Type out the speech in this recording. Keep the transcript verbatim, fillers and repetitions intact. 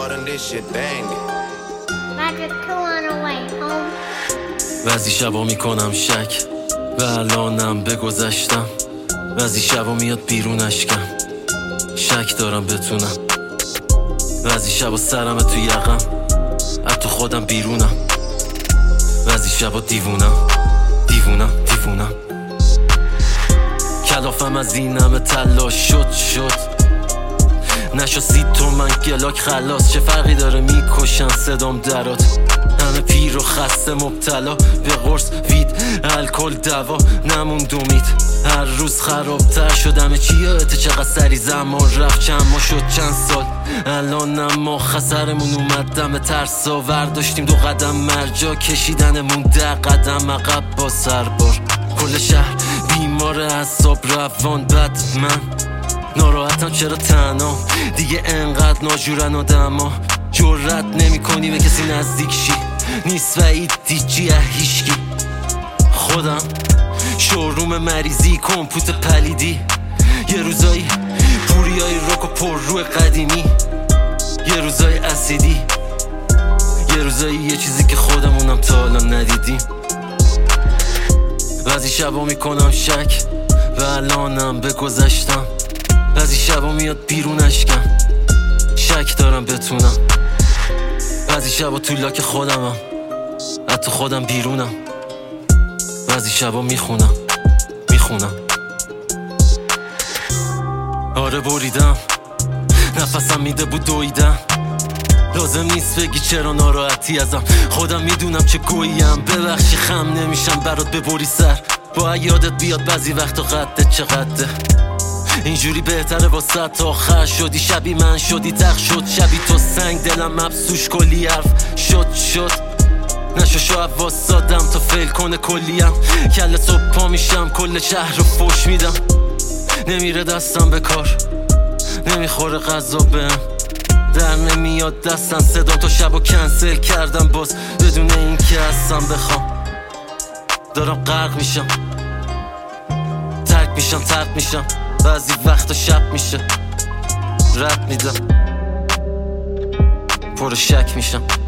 than this shit dandy. Magic two on the way home. بعضی شبا میکنم شک و الانم به گذشتم، بعضی شبا میاد بیرون اشکم، شک دارم بتونم، بعضی شبا سرم تو یقم از تو خودم بیرونم، بعضی شبا دیوونم دیوونم دیوونم کلافم از این همه تلاش شد شد نشو سی تومن گلاک خلاص، چه فرقی داره میکشن صدام درات، همه پیر و خسته مبتلا به قرص وید الکل دوا نموند امید، هر روز خرابتر شدم چی یادته چقدر سری زمان رفت، چند ما شد چند سال الانم ما خسرمون اومد دم ترسا، ورداشتیم دو قدم مرجا کشیدنمون ده قدم عقب با سربار، کل شهر بیمار اعصاب روان بد من ناراحتم چرا تنها دیگه انقدر ناجورن آدما، جرأت نمی کنی به کسی نزدیک شی، نیست وعید دیجی هیشکی، خودم شوروم مریضی کمپوت پلیدی، یه روزایی پوری های روک و پر روی قدیمی، یه روزایی اسیدی، یه روزایی یه چیزی که خودمونم تا حالا ندیدیم، بعضی شبا میکنم شک و الانم به گذشتم، بعضی شبا میاد بیرون اشکم، شک دارم بتونم، بعضی شبا تو لاک خودمم از تو خودم بیرونم، بعضی شبا میخونم میخونم آره بریدم نفسم میده بود دویدم، لازم نیست بگی چرا ناراحتی ازم، خودم میدونم چه گوییم، ببخشی خم نمیشم برات ببری سر، با یادت بیاد بعضی وقتا قدت چقدره، اینجوری بهتره واسه تا آخر، شدی شبی من شدی تخ شد شبی تو سنگ، دلم مبسوش کلی حرف شد شد نشو شاید واسادم تا فیل کنه کلیم، کل صبح پا میشم کل شهر رو فوش میدم، نمیره دستم به کار نمیخوره غذا بهم، در نمیاد دستم صدام تا شبو کنسل کردم باز بدون این که هستم بخوام، دارم غرق میشم ترک میشم ترک میشم، بعضی وقتا شب میشه رد میدم پر شک میشم.